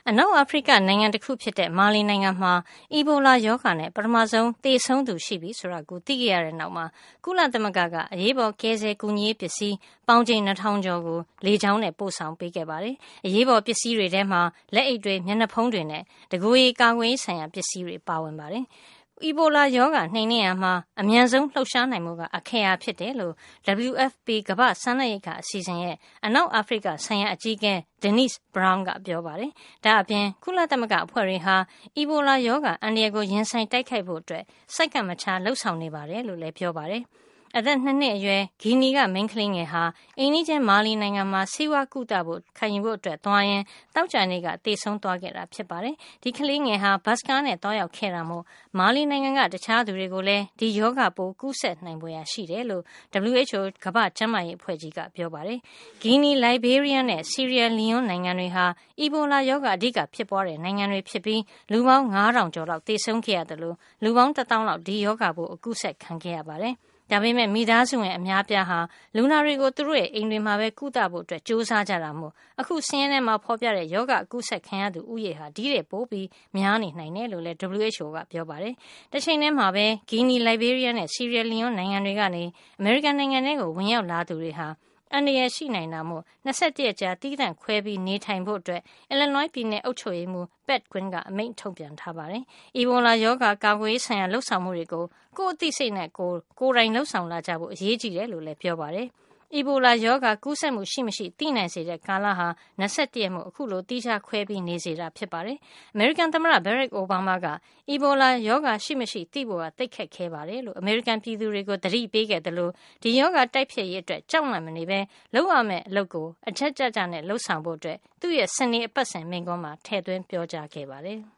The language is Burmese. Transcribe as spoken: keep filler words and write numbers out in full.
အနောက်အာဖရိကနိုင်ငံတစ်ခုဖြစ်တဲ့မာလီနိုင်ငံမှာအီဘိုလာရောဂါနဲ့ပထမဆုံးသေဆုံးသူရှိပြီဆိုတာကိုသိခဲ့ရတဲ့နောက်မှာကုလသမဂ္ဂကအရေးပေါ်ကယ်ဆယ်ကူညီရေးပစ္စည်းပေါင်းချိန်နှစ်ထောင်ကျော်ကိုလေကြောင်းနဲ့ပို့ဆောင်ပေးခဲ့ပါတယ်။အရေးပေါ်ပစ္စည်းတွေထဲမှာလက်အိတ်တွေမျက်နှာဖုံးတွေနဲ့တကိုယ်ရည်ကာကွယ်ရေးဆိုင်ရာပစ္စည်းတွေပါဝင်ပါတယ်။အီဘိုလာရောဂါနှိမ်နင်းရာမှာအမြန်ဆုံးလှုပ်ရှားနိုင်မှုကအခက်အခဲဖြစ်တယ်လို့ W F P ကမ္ဘာ့စားနပ်ရိက္ခာအစီအစဉ်ရဲ့အနောက်အာဖရိကဆိုင်ရာအကြီးအကဲ Denise Brown ကပြောပါတယ်။ဒါအပြင်ကုလသမဂ္ဂအဖွဲ့တွေဟာအီဘိုလာရောဂါအန္တရာယ်ကိုရင်ဆိုင်တိုက်ခိုက်ဖို့အတွက်စိုက်ကပ်မခြားလှုပ်ဆောင်နေပါတယ်လို့လည်းပြောပါတယ်။အသက်နှစ်နှစ်အရွယ်ဂီနီကမိန်းကလေးငယ်ဟာအိမ်နီးချင်းမာလီနိုင်ငံမှာဆေးဝါးကုသဖို့ခံယူဖို့အတွက်သွားရင်တောက်ကြနေ့ကသေဆုံးသွားခဲ့တာဖြစ်ပါတယ်။ဒီကလေးငယ်ဟာဘတ်စကားနဲ့သွားရောက်ခဲ့တာမို့မာလီနိုင်ငံကတခြားသူတွေကိုလည်းဒီယောဂပိုးကူးစက်နိုင်ဖွယ်ရှိတယ်လို့ W H O ကမ္ဘာ့ကျန်းမာရေးအဖွဲ့ကြီးကပြောပါတယ်။ဂီနီ၊လိုက်ဘေးရီးယားနဲ့ဆီးရီးယားလီယွန်းနိုင်ငံတွေဟာအီဘိုလာရောဂါအဓိကဖြစ်ပွားတဲ့နိုင်ငံတွေဖြစ်ပြီးလူပေါင်းငါးထောင်ကျော်လောက်သေဆုံးခဲ့ရတယ်လို့လူပေါင်းတစ်သောင်းလောက်ဒီယောဂပိုးအကူးစက်ခံခဲ့ရပါတယ်။ဒါပေမဲ့မိသားစုဝင်အများပြားဟာလူနာတွေကိုသူတို့ရဲ့အိမ်တွေမှာပဲကုသဖို့အတွက်ကြိုးစားကြတာမို့အခုစင်းရဲထဲမှာဖော်ပြတဲ့ယောဂအကူးစက်ခံရသူဥယေဟာဒီတဲ့ပိုးပြီးများနေနိုင်တယ်လို့လည်း W H O ကပြောပါတယ်။တစ်ချိန်တည်းမှာပဲဂီနီ၊လိုက်ဘေးရီးယားနဲ့ဆီးရီးယားလီယွန်းနိုင်ငံတွေကနေအမေရိကန်နိုင်ငံထဲကိုဝင်ရောက်လာသူတွေဟာအန္တရာယ်ရှိနိုင်တာမို့၂၁ရက်ကြာတီးသန့်ခွဲပြီးနေထိုင်ဖို့အတွက် Illinois ပြည်နယ်အုပ်ချုပ်ရေးမှူး Pat Quinn ကအမိန့်ထုတ်ပြန်ထားပါတယ်။အီဘိုလာရောဂါကာကွယ်ရေးဆိုင်ရာလှုပ်ဆောင်မှုတွေကိုကိုယ့်အသိစိတ်နဲ့ကိုယ်ကိုယ်တိုင်လှုပ်ဆောင်လာကြဖို့အရေးကြီးတယ်လို့လည်းပြောပါတယ်။အီဘိုလာရောဂါကူးစက်မှုရှိမရှိသိနိုင်စေတဲ့ကာလဟာ၂၁ရက်မို့အခုလိုတိကျခွဲပြီးနေစေတာဖြစ်ပါတယ်။အမေရိကန်သမ္မတ Barack Obama ကအီဘိုလာရောဂါရှိမရှိသိဖို့ကသိခက်ခဲပါတယ်လို့အမေရိကန်ပြည်သူတွေကိုသတိပေးခဲ့တယ်လို့ဒီရောဂါတိုက်ဖျက်ရေးအတွက်ကြောက်လန့်မနေပဲလုပ်ရမယ့်အလုပ်ကိုအချက်ကြကြနဲ့လှုပ်ဆောင်ဖို့အတွက်သူ့ရဲ့စနေအပတ်စဉ်မိန့်ခွန်းမှာထည့်သွင်းပြောကြားခဲ့ပါတယ်။